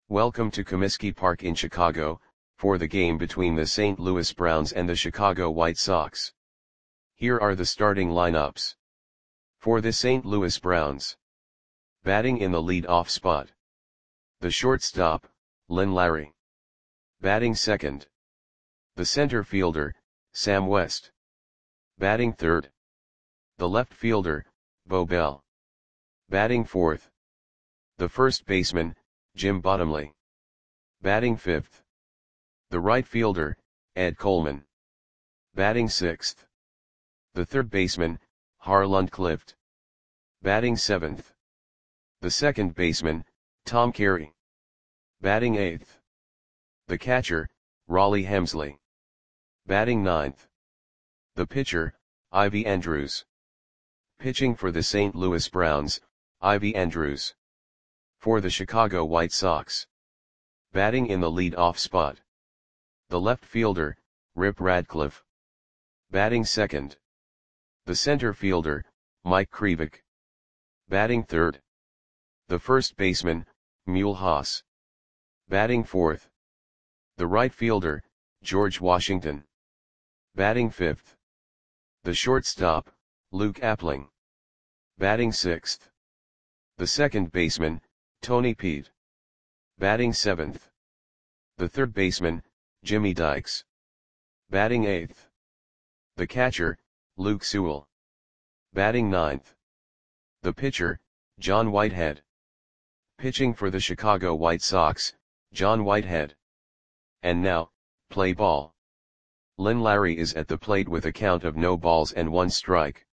Welcome to Comiskey Park in Chicago, for the game between the St. Louis Browns and the Chicago White Sox. Here are the starting lineups. For the St. Louis Browns. Batting in the lead-off spot. The shortstop, Lynn Larry. Batting second. The center fielder, Sam West. Batting third. The left fielder, Bo Bell. Batting fourth. The first baseman, Jim Bottomley. Batting fifth. The right fielder, Ed Coleman. Batting sixth. The third baseman, Harland Clift. Batting seventh. The second baseman, Tom Carey. Batting eighth. The catcher, Rollie Hemsley. Batting ninth. The pitcher, Ivy Andrews. Pitching for the St. Louis Browns, Ivy Andrews. For the Chicago White Sox. Batting in the lead-off spot. The left fielder, Rip Radcliffe. Batting second. The center fielder, Mike Krivik. Batting third. The first baseman, Mule Haas. Batting fourth. The right fielder, George Washington. Batting fifth. The shortstop, Luke Appling. Batting sixth. The second baseman, Tony Peete. Batting seventh. The third baseman, Jimmy Dykes. Batting eighth. The catcher, Luke Sewell. Batting ninth. The pitcher, John Whitehead. Pitching for the Chicago White Sox, John Whitehead. And now, play ball. Lynn Larry is at the plate with a count of no balls and 1 strike.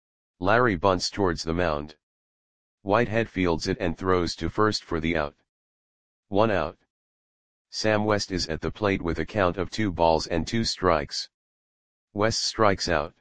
Larry bunts towards the mound. Whitehead fields it and throws to first for the out. 1 out. Sam West is at the plate with a count of 2 balls and 2 strikes. West strikes out.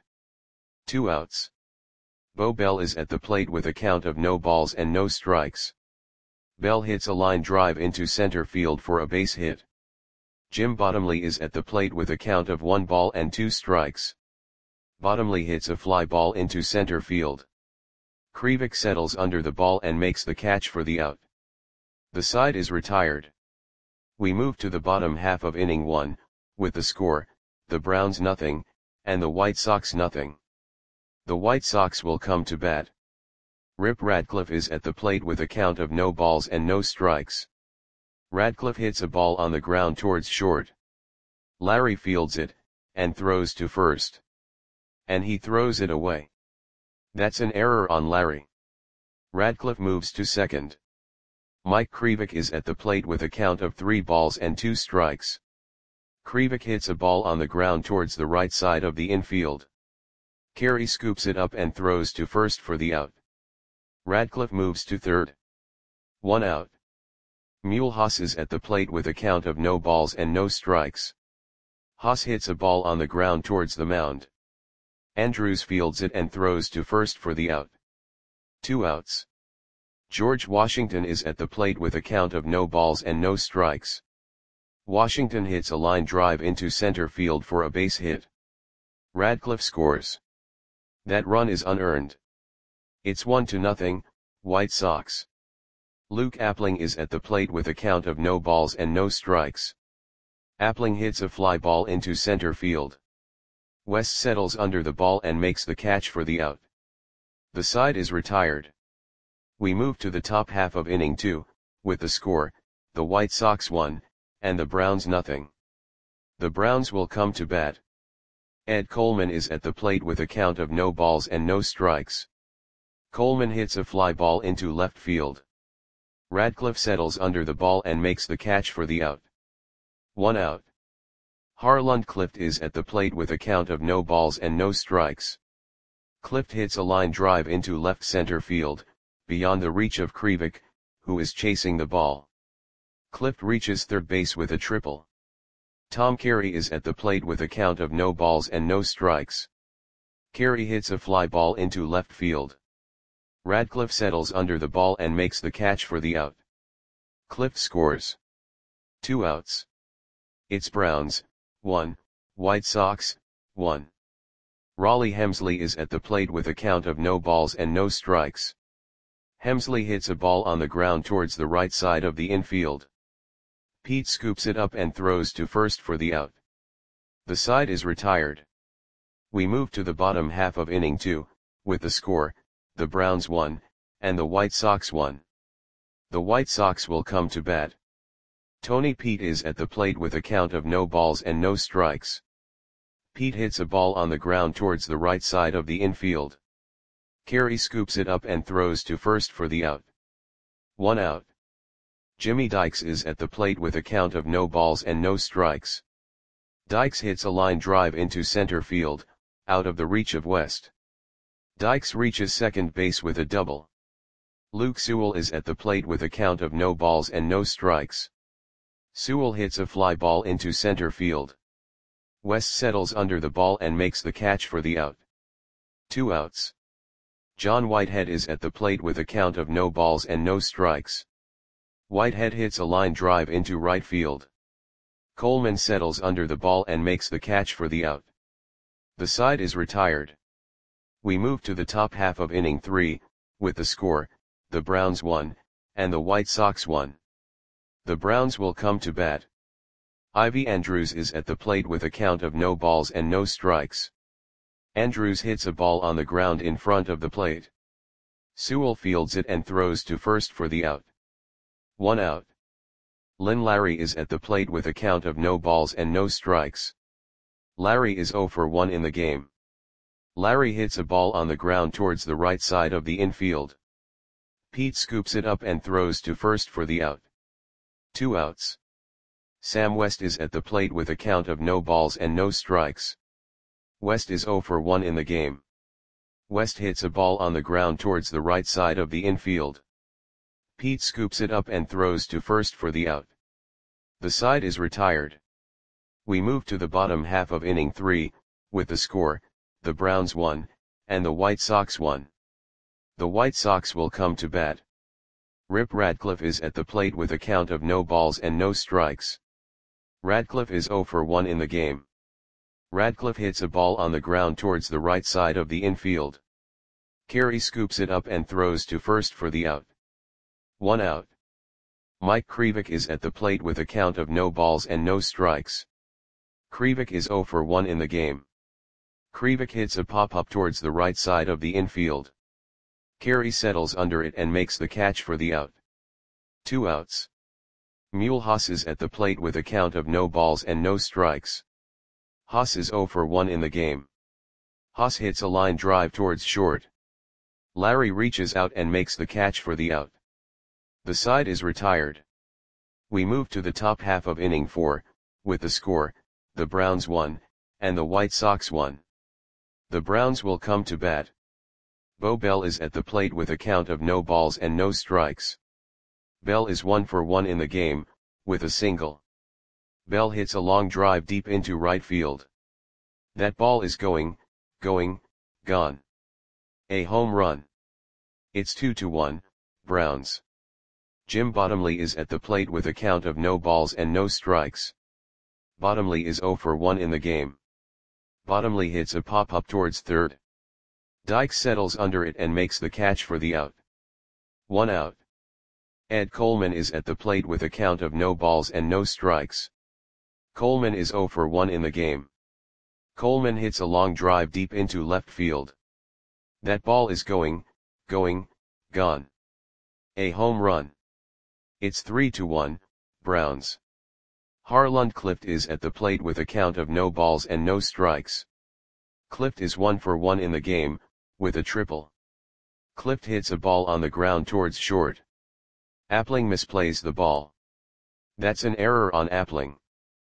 2 outs. Bo Bell is at the plate with a count of no balls and no strikes. Bell hits a line drive into center field for a base hit. Jim Bottomley is at the plate with a count of 1 ball and 2 strikes. Bottomley hits a fly ball into center field. Krivik settles under the ball and makes the catch for the out. The side is retired. We move to the bottom half of inning 1, with the score, the Browns nothing, and the White Sox nothing. The White Sox will come to bat. Rip Radcliffe is at the plate with a count of no balls and no strikes. Radcliffe hits a ball on the ground towards short. Larry fields it, and throws to first. And he throws it away. That's an error on Larry. Radcliffe moves to second. Mike Krivik is at the plate with a count of 3 balls and 2 strikes. Krivik hits a ball on the ground towards the right side of the infield. Carey scoops it up and throws to first for the out. Radcliffe moves to third. 1 out. Mule Haas is at the plate with a count of no balls and no strikes. Haas hits a ball on the ground towards the mound. Andrews fields it and throws to first for the out. 2 outs. George Washington is at the plate with a count of no balls and no strikes. Washington hits a line drive into center field for a base hit. Radcliffe scores. That run is unearned. It's 1-0, White Sox. Luke Appling is at the plate with a count of no balls and no strikes. Appling hits a fly ball into center field. West settles under the ball and makes the catch for the out. The side is retired. We move to the top half of inning 2, with the score, the White Sox 1, and the Browns nothing. The Browns will come to bat. Ed Coleman is at the plate with a count of no balls and no strikes. Coleman hits a fly ball into left field. Radcliffe settles under the ball and makes the catch for the out. 1 out. Harland Clift is at the plate with a count of no balls and no strikes. Clift hits a line drive into left center field, beyond the reach of Krivik, who is chasing the ball. Clift reaches third base with a triple. Tom Carey is at the plate with a count of no balls and no strikes. Carey hits a fly ball into left field. Radcliffe settles under the ball and makes the catch for the out. Clift scores. 2 outs. It's Browns, 1, White Sox, 1. Rollie Hemsley is at the plate with a count of no balls and no strikes. Hemsley hits a ball on the ground towards the right side of the infield. Pete scoops it up and throws to first for the out. The side is retired. We move to the bottom half of inning 2, with the score, the Browns 1, and the White Sox 1. The White Sox will come to bat. Tony Pete is at the plate with a count of no balls and no strikes. Pete hits a ball on the ground towards the right side of the infield. Carey scoops it up and throws to first for the out. 1 out. Jimmy Dykes is at the plate with a count of no balls and no strikes. Dykes hits a line drive into center field, out of the reach of West. Dykes reaches second base with a double. Luke Sewell is at the plate with a count of no balls and no strikes. Sewell hits a fly ball into center field. West settles under the ball and makes the catch for the out. 2 outs. John Whitehead is at the plate with a count of no balls and no strikes. Whitehead hits a line drive into right field. Coleman settles under the ball and makes the catch for the out. The side is retired. We move to the top half of inning 3, with the score, the Browns 1, and the White Sox 1. The Browns will come to bat. Ivy Andrews is at the plate with a count of no balls and no strikes. Andrews hits a ball on the ground in front of the plate. Sewell fields it and throws to first for the out. 1 out. Lynn Larry is at the plate with a count of no balls and no strikes. Larry is 0 for 1 in the game. Larry hits a ball on the ground towards the right side of the infield. Pete scoops it up and throws to first for the out. 2 outs. Sam West is at the plate with a count of no balls and no strikes. West is 0 for 1 in the game. West hits a ball on the ground towards the right side of the infield. Pete scoops it up and throws to first for the out. The side is retired. We move to the bottom half of inning 3, with the score, the Browns 1, and the White Sox 1. The White Sox will come to bat. Rip Radcliffe is at the plate with a count of no balls and no strikes. Radcliffe is 0 for 1 in the game. Radcliffe hits a ball on the ground towards the right side of the infield. Carey scoops it up and throws to first for the out. 1 out. Mike Krivik is at the plate with a count of no balls and no strikes. Krivik is 0 for 1 in the game. Krivik hits a pop-up towards the right side of the infield. Carey settles under it and makes the catch for the out. 2 outs. Mule Haas is at the plate with a count of no balls and no strikes. Haas is 0 for 1 in the game. Haas hits a line drive towards short. Larry reaches out and makes the catch for the out. The side is retired. We move to the top half of inning 4, with the score, the Browns 1, and the White Sox 1. The Browns will come to bat. Bo Bell is at the plate with a count of no balls and no strikes. Bell is 1 for 1 in the game, with a single. Bell hits a long drive deep into right field. That ball is going, gone. A home run. It's 2-1, Browns. Jim Bottomley is at the plate with a count of no balls and no strikes. Bottomley is 0 for 1 in the game. Bottomley hits a pop-up towards third. Dykes settles under it and makes the catch for the out. 1 out. Ed Coleman is at the plate with a count of no balls and no strikes. Coleman is 0 for 1 in the game. Coleman hits a long drive deep into left field. That ball is going, gone. A home run. It's 3-1, Browns. Harland Clift is at the plate with a count of no balls and no strikes. Clift is 1 for 1 in the game, with a triple. Clift hits a ball on the ground towards short. Appling misplays the ball. That's an error on Appling.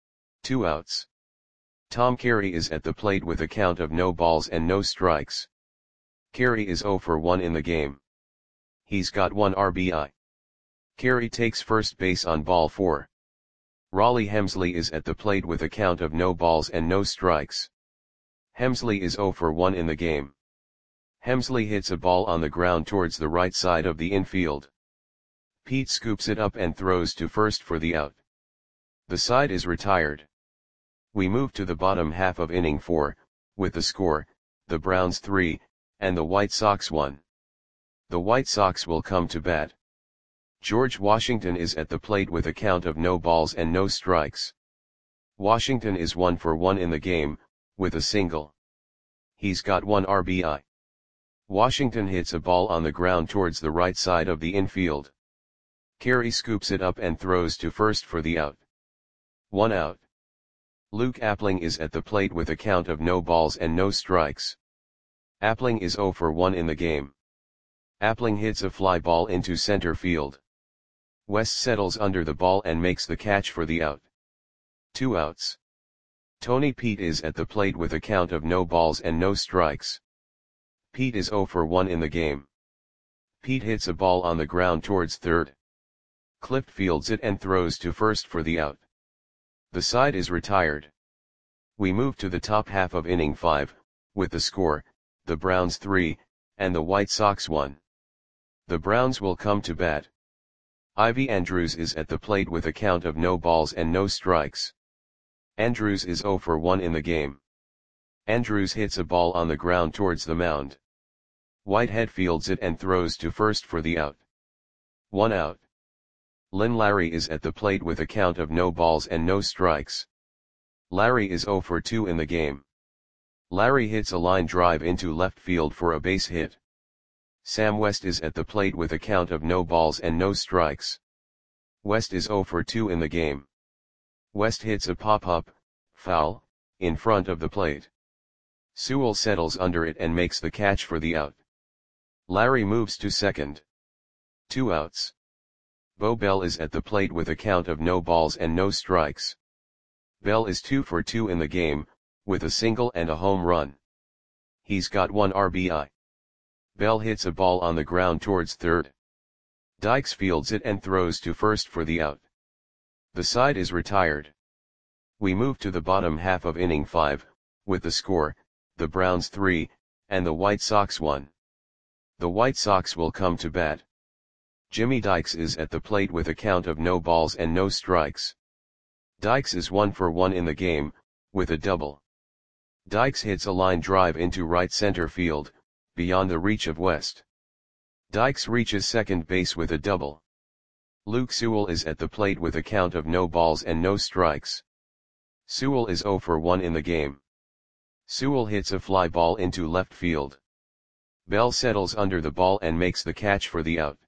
2 outs. Tom Carey is at the plate with a count of no balls and no strikes. Carey is 0 for 1 in the game. He's got 1 RBI. Carey takes first base on ball 4. Raleigh Hemsley is at the plate with a count of no balls and no strikes. Hemsley is 0 for 1 in the game. Hemsley hits a ball on the ground towards the right side of the infield. Pete scoops it up and throws to first for the out. The side is retired. We move to the bottom half of inning 4, with the score, the Browns 3, and the White Sox 1. The White Sox will come to bat. George Washington is at the plate with a count of no balls and no strikes. Washington is 1 for 1 in the game, with a single. He's got 1 RBI. Washington hits a ball on the ground towards the right side of the infield. Carey scoops it up and throws to first for the out. 1 out. Luke Appling is at the plate with a count of no balls and no strikes. Appling is 0 for 1 in the game. Appling hits a fly ball into center field. West settles under the ball and makes the catch for the out. 2 outs. Tony Pete is at the plate with a count of no balls and no strikes. Pete is 0 for 1 in the game. Pete hits a ball on the ground towards third. Clift fields it and throws to first for the out. The side is retired. We move to the top half of inning 5, with the score, the Browns 3, and the White Sox 1. The Browns will come to bat. Ivy Andrews is at the plate with a count of no balls and no strikes. Andrews is 0 for 1 in the game. Andrews hits a ball on the ground towards the mound. Whitehead fields it and throws to first for the out. 1 out. Lynn Larry is at the plate with a count of no balls and no strikes. Larry is 0 for 2 in the game. Larry hits a line drive into left field for a base hit. Sam West is at the plate with a count of no balls and no strikes. West is 0 for 2 in the game. West hits a pop-up, foul, in front of the plate. Sewell settles under it and makes the catch for the out. Larry moves to second. 2 outs. Bo Bell is at the plate with a count of no balls and no strikes. Bell is 2 for 2 in the game, with a single and a home run. He's got 1 RBI. Bell hits a ball on the ground towards third. Dykes fields it and throws to first for the out. The side is retired. We move to the bottom half of inning 5, with the score, the Browns 3, and the White Sox 1. The White Sox will come to bat. Jimmy Dykes is at the plate with a count of no balls and no strikes. Dykes is 1 for 1 in the game, with a double. Dykes hits a line drive into right center field, beyond the reach of West. Dykes reaches second base with a double. Luke Sewell is at the plate with a count of no balls and no strikes. Sewell is 0 for 1 in the game. Sewell hits a fly ball into left field. Bell settles under the ball and makes the catch for the out.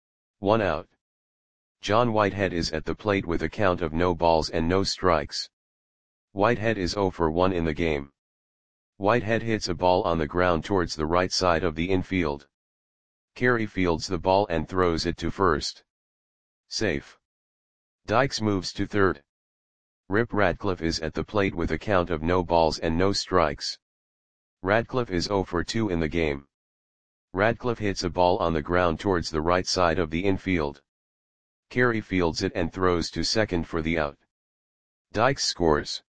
1 out. John Whitehead is at the plate with a count of no balls and no strikes. Whitehead is 0 for 1 in the game. Whitehead hits a ball on the ground towards the right side of the infield. Carey fields the ball and throws it to first. Safe. Dykes moves to third. Rip Radcliffe is at the plate with a count of no balls and no strikes. Radcliffe is 0 for 2 in the game. Radcliffe hits a ball on the ground towards the right side of the infield. Carey fields it and throws to second for the out. Dykes scores.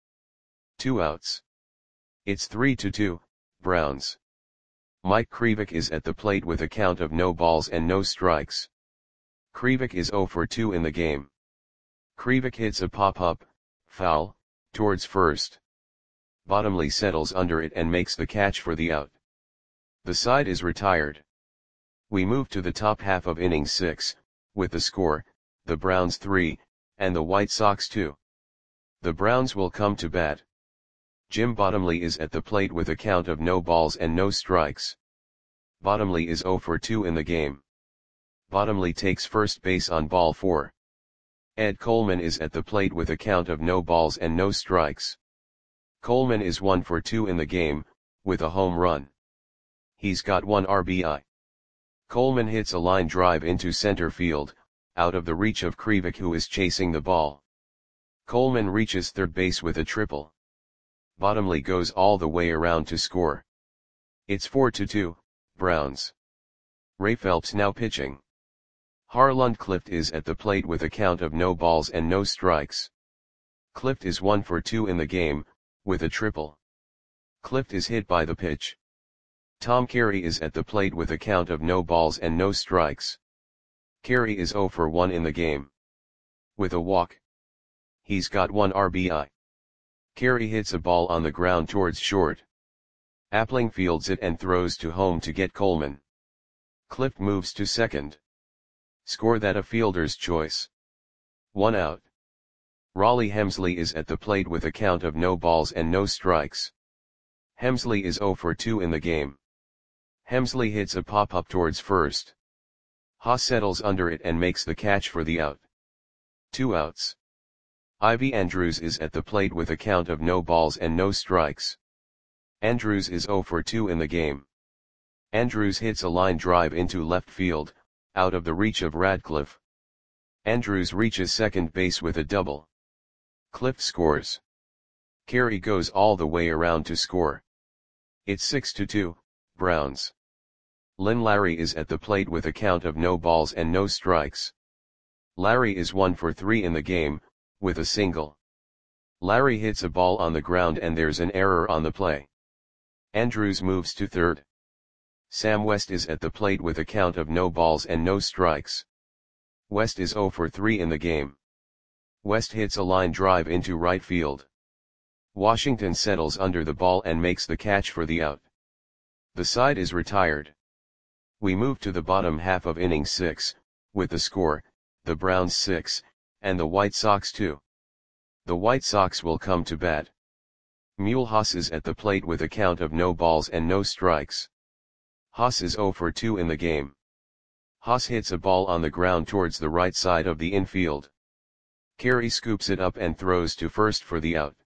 2 outs. It's 3-2, Browns. Mike Krivik is at the plate with a count of no balls and no strikes. Krivik is 0 for 2 in the game. Krivik hits a pop-up, foul, towards first. Bottomley settles under it and makes the catch for the out. The side is retired. We move to the top half of inning 6, with the score, the Browns 3, and the White Sox 2. The Browns will come to bat. Jim Bottomley is at the plate with a count of no balls and no strikes. Bottomley is 0 for 2 in the game. Bottomley takes first base on ball 4. Ed Coleman is at the plate with a count of no balls and no strikes. Coleman is 1 for 2 in the game, with a home run. He's got 1 RBI. Coleman hits a line drive into center field, out of the reach of Krivik who is chasing the ball. Coleman reaches third base with a triple. Bottomley goes all the way around to score. It's 4-2, Browns. Ray Phelps now pitching. Harland Clift is at the plate with a count of no balls and no strikes. Clift is 1 for 2 in the game, with a triple. Clift is hit by the pitch. Tom Carey is at the plate with a count of no balls and no strikes. Carey is 0 for 1 in the game. With a walk. He's got 1 RBI. Carey hits a ball on the ground towards short. Appling fields it and throws to home to get Coleman. Clift moves to second. Score that a fielder's choice. 1 out. Raleigh Hemsley is at the plate with a count of no balls and no strikes. Hemsley is 0 for 2 in the game. Hemsley hits a pop-up towards first. Haas settles under it and makes the catch for the out. 2 outs. Ivy Andrews is at the plate with a count of no balls and no strikes. Andrews is 0 for 2 in the game. Andrews hits a line drive into left field, out of the reach of Radcliffe. Andrews reaches second base with a double. Cliff scores. Carey goes all the way around to score. It's 6-2, Browns. Lynn Larry is at the plate with a count of no balls and no strikes. Larry is 1 for 3 in the game, with a single. Larry hits a ball on the ground and there's an error on the play. Andrews moves to third. Sam West is at the plate with a count of no balls and no strikes. West is 0 for 3 in the game. West hits a line drive into right field. Washington settles under the ball and makes the catch for the out. The side is retired. We move to the bottom half of inning 6, with the score, the Browns 6, and the White Sox 2. The White Sox will come to bat. Mule Haas is at the plate with a count of no balls and no strikes. Haas is 0 for 2 in the game. Haas hits a ball on the ground towards the right side of the infield. Carey scoops it up and throws to first for the out.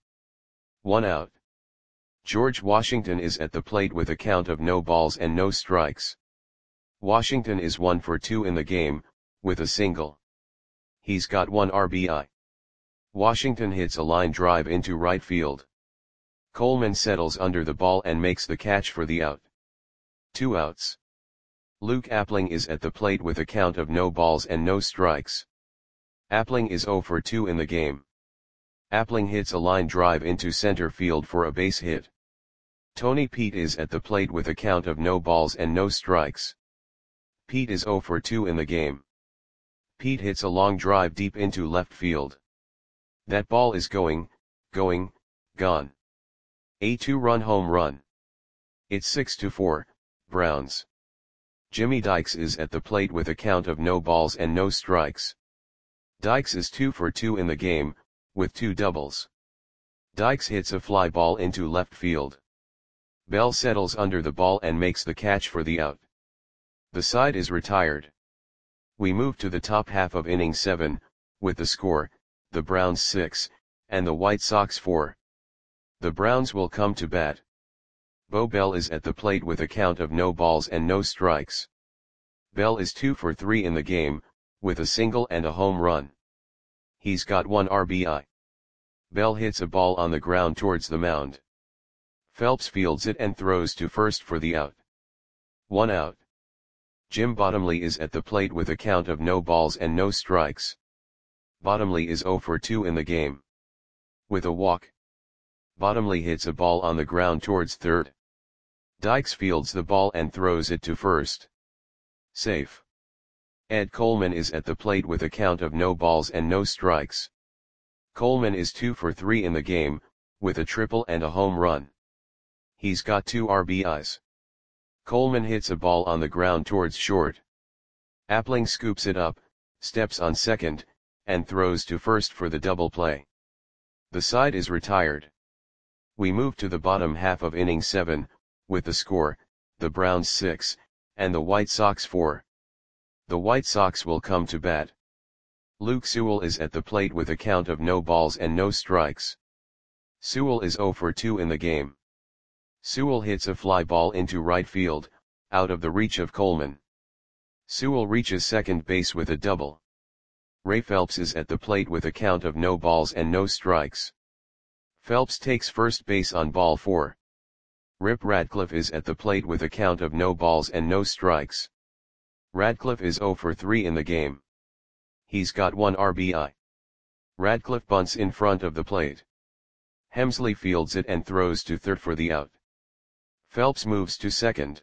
1 out. George Washington is at the plate with a count of no balls and no strikes. Washington is 1 for 2 in the game, with a single. He's got 1 RBI. Washington hits a line drive into right field. Coleman settles under the ball and makes the catch for the out. 2 outs. Luke Appling is at the plate with a count of no balls and no strikes. Appling is 0 for 2 in the game. Appling hits a line drive into center field for a base hit. Tony Pete is at the plate with a count of no balls and no strikes. Pete is 0 for 2 in the game. Pete hits a long drive deep into left field. That ball is gone. A 2-run home run. It's 6-4, Browns. Jimmy Dykes is at the plate with a count of no balls and no strikes. Dykes is 2 for 2 in the game, with 2 doubles. Dykes hits a fly ball into left field. Bell settles under the ball and makes the catch for the out. The side is retired. We move to the top half of inning 7, with the score, the Browns 6, and the White Sox 4. The Browns will come to bat. Bo Bell is at the plate with a count of no balls and no strikes. Bell is 2 for 3 in the game, with a single and a home run. He's got 1 RBI. Bell hits a ball on the ground towards the mound. Phelps fields it and throws to first for the out. 1 out. Jim Bottomley is at the plate with a count of no balls and no strikes. Bottomley is 0 for 2 in the game. With a walk. Bottomley hits a ball on the ground towards third. Dykes fields the ball and throws it to first. Safe. Ed Coleman is at the plate with a count of no balls and no strikes. Coleman is 2 for 3 in the game, with a triple and a home run. He's got 2 RBIs. Coleman hits a ball on the ground towards short. Appling scoops it up, steps on second, and throws to first for the double play. The side is retired. We move to the bottom half of inning 7, with the score, the Browns 6, and the White Sox 4. The White Sox will come to bat. Luke Sewell is at the plate with a count of no balls and no strikes. Sewell is 0 for 2 in the game. Sewell hits a fly ball into right field, out of the reach of Coleman. Sewell reaches second base with a double. Ray Phelps is at the plate with a count of no balls and no strikes. Phelps takes first base on ball 4. Rip Radcliffe is at the plate with a count of no balls and no strikes. Radcliffe is 0 for 3 in the game. He's got 1 RBI. Radcliffe bunts in front of the plate. Hemsley fields it and throws to third for the out. Phelps moves to second.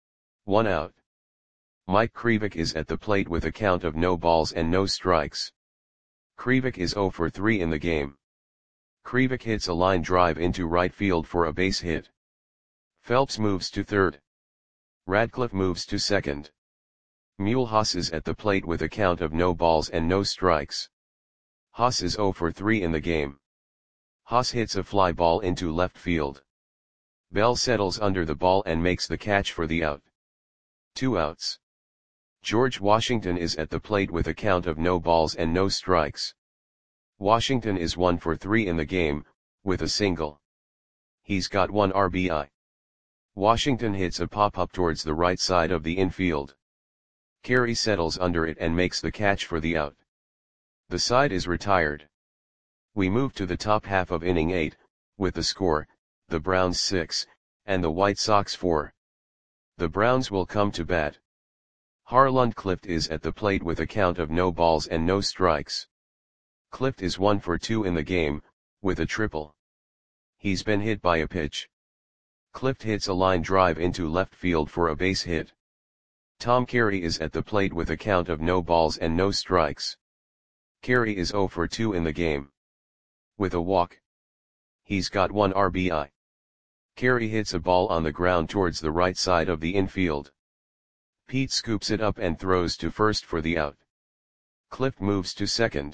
1 out. Mike Krivik is at the plate with a count of no balls and no strikes. Krivik is 0 for 3 in the game. Krivik hits a line drive into right field for a base hit. Phelps moves to third. Radcliffe moves to second. Mulhouse is at the plate with a count of no balls and no strikes. Haas is 0 for 3 in the game. Haas hits a fly ball into left field. Bell settles under the ball and makes the catch for the out. 2 outs. George Washington is at the plate with a count of no balls and no strikes. Washington is 1 for 3 in the game, with a single. He's got 1 RBI. Washington hits a pop-up towards the right side of the infield. Carey settles under it and makes the catch for the out. The side is retired. We move to the top half of inning 8, with the score, the Browns 6, and the White Sox 4. The Browns will come to bat. Harland Clift is at the plate with a count of no balls and no strikes. Clift is 1 for 2 in the game, with a triple. He's been hit by a pitch. Clift hits a line drive into left field for a base hit. Tom Carey is at the plate with a count of no balls and no strikes. Carey is 0 for 2 in the game. With a walk. He's got 1 RBI. Carey hits a ball on the ground towards the right side of the infield. Pete scoops it up and throws to first for the out. Clift moves to second.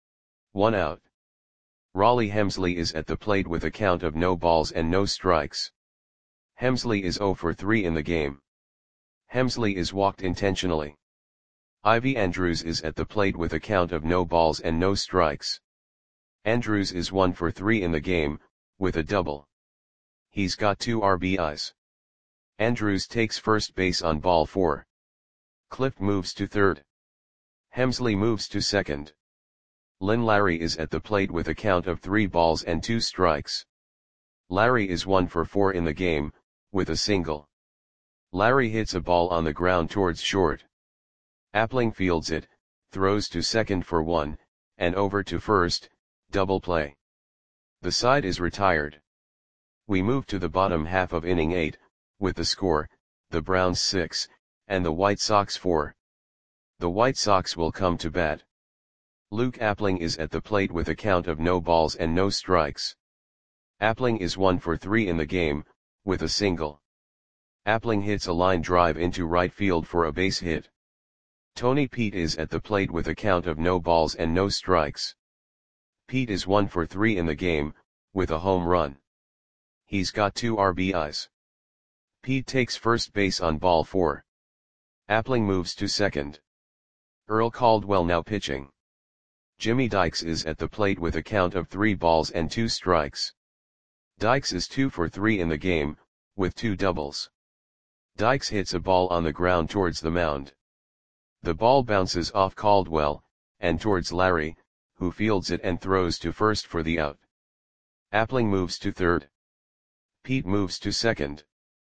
1 out. Raleigh Hemsley is at the plate with a count of no balls and no strikes. Hemsley is 0 for 3 in the game. Hemsley is walked intentionally. Ivy Andrews is at the plate with a count of no balls and no strikes. Andrews is 1 for 3 in the game, with a double. He's got 2 RBIs. Andrews takes first base on ball 4. Clift moves to third. Hemsley moves to second. Lynn Larry is at the plate with a count of 3 balls and 2 strikes. Larry is 1 for 4 in the game, with a single. Larry hits a ball on the ground towards short. Appling fields it, throws to second for 1, and over to first, double play. The side is retired. We move to the bottom half of inning 8, with the score, the Browns 6, and the White Sox 4. The White Sox will come to bat. Luke Appling is at the plate with a count of no balls and no strikes. Appling is 1 for 3 in the game, with a single. Appling hits a line drive into right field for a base hit. Tony Pete is at the plate with a count of no balls and no strikes. Pete is 1 for 3 in the game, with a home run. He's got 2 RBIs. Pete takes first base on ball 4. Appling moves to second. Earl Caldwell now pitching. Jimmy Dykes is at the plate with a count of 3 balls and 2 strikes. Dykes is 2 for 3 in the game, with 2 doubles. Dykes hits a ball on the ground towards the mound. The ball bounces off Caldwell, and towards Larry, who fields it and throws to first for the out. Appling moves to third. Pete moves to second.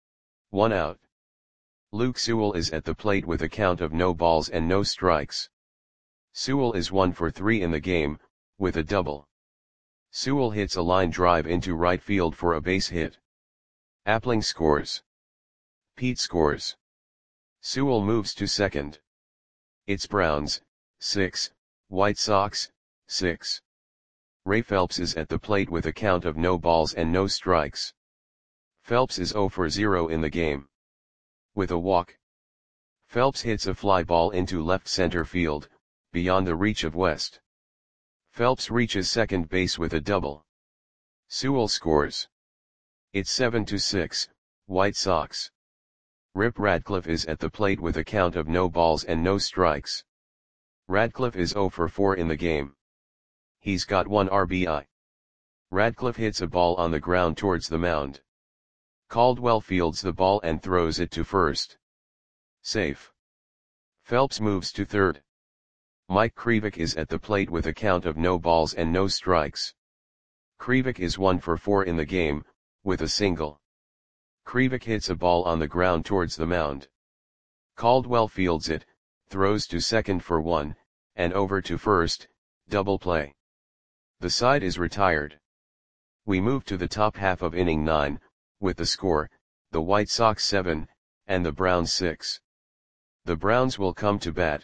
1 out. Luke Sewell is at the plate with a count of no balls and no strikes. Sewell is 1 for 3 in the game, with a double. Sewell hits a line drive into right field for a base hit. Appling scores. Pete scores. Sewell moves to second. It's Browns, 6, White Sox, 6. Ray Phelps is at the plate with a count of no balls and no strikes. Phelps is 0 for 0 in the game. With a walk. Phelps hits a fly ball into left center field, beyond the reach of West. Phelps reaches second base with a double. Sewell scores. It's 7-6, White Sox. Rip Radcliffe is at the plate with a count of no balls and no strikes. Radcliffe is 0 for 4 in the game. He's got 1 RBI. Radcliffe hits a ball on the ground towards the mound. Caldwell fields the ball and throws it to first. Safe. Phelps moves to third. Mike Krivik is at the plate with a count of no balls and no strikes. Krivik is 1 for 4 in the game, with a single. Krivik hits a ball on the ground towards the mound. Caldwell fields it, throws to second for 1, and over to first, double play. The side is retired. We move to the top half of inning 9, with the score, the White Sox 7, and the Browns 6. The Browns will come to bat.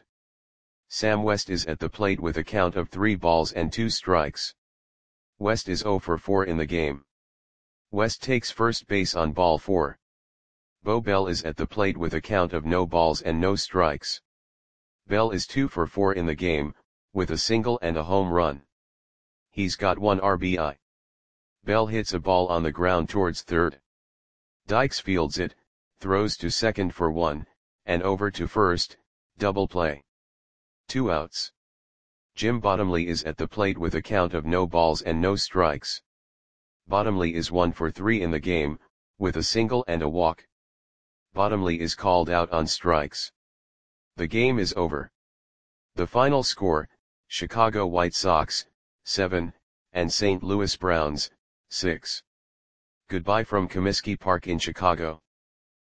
Sam West is at the plate with a count of 3 balls and 2 strikes. West is 0 for 4 in the game. West takes first base on ball 4. Bo Bell is at the plate with a count of no balls and no strikes. Bell is 2 for 4 in the game, with a single and a home run. He's got 1 RBI. Bell hits a ball on the ground towards third. Dykes fields it, throws to second for 1, and over to first, double play. 2 outs. Jim Bottomley is at the plate with a count of no balls and no strikes. Bottomley is 1 for 3 in the game, with a single and a walk. Bottomley is called out on strikes. The game is over. The final score, Chicago White Sox, 7, and St. Louis Browns, 6. Goodbye from Comiskey Park in Chicago.